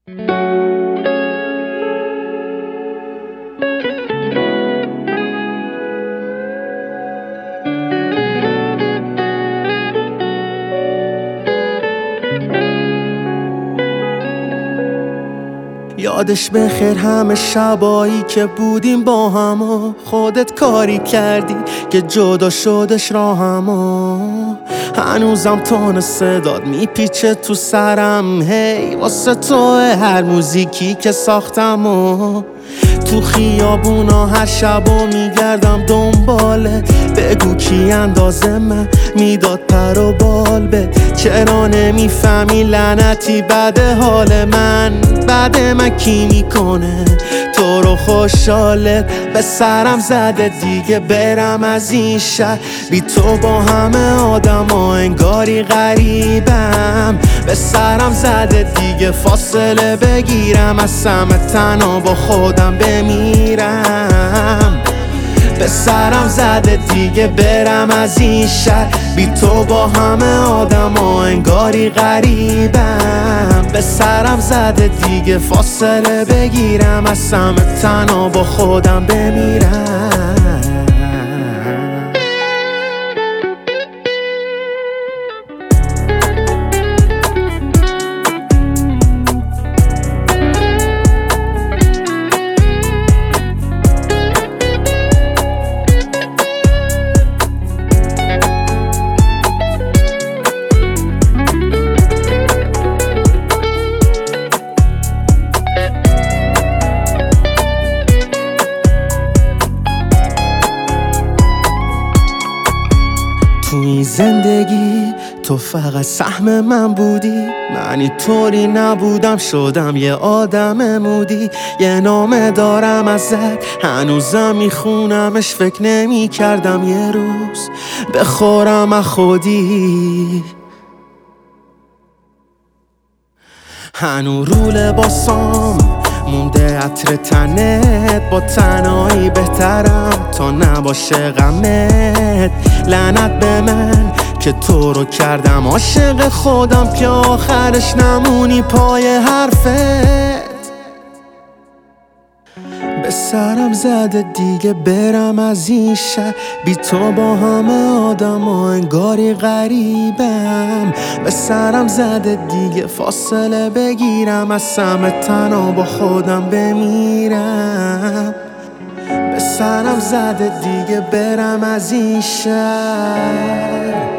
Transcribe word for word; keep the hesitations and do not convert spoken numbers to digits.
یادش بخیر همه شبایی که بودیم با هم و خودت کاری کردی که جدا شدش راهم و هنوزم تون صداد میپیچه تو سرم هی واسه تو هر موزیکی که ساختم و تو خیابونا هر شبا میگردم دنباله بگو کی اندازه من میداد پر و بال به چرا نمیفهمی لعنتی بده حال من بعد من کی میکنه تو رو خوشحالت به سرم زده دیگه برم از این شهر بی تو با همه آدم ها انگاری غریبم به سرم زده دیگه فاصله بگیرم از سمت تنها با خودم بمیرم به سرم زده دیگه برم از این شهر بی تو با همه آدم ها انگاری غریبم به سرم زده دیگه فاصله بگیرم از سمت تنها با خودم بمیرم تو این زندگی تو فقط سهم من بودی من اینطوری نبودم شدم یه آدم مودی یه نامه دارم ازت هنوزم میخونمش فکر نمی کردم یه روز بخورم از خودی هنو رو لباسام مونده عطر تنت با تنهایی بهترم تا نباشه غمت لعنت به من که تو رو کردم عاشق خودم که آخرش نمونی پای حرفت به سرم زده دیگه برم از این شهر بی تو با همه آدم ها انگاری غریبم به سرم زده دیگه فاصله بگیرم از سمت تنها با خودم بمیرم به سرم زده دیگه برم از این شهر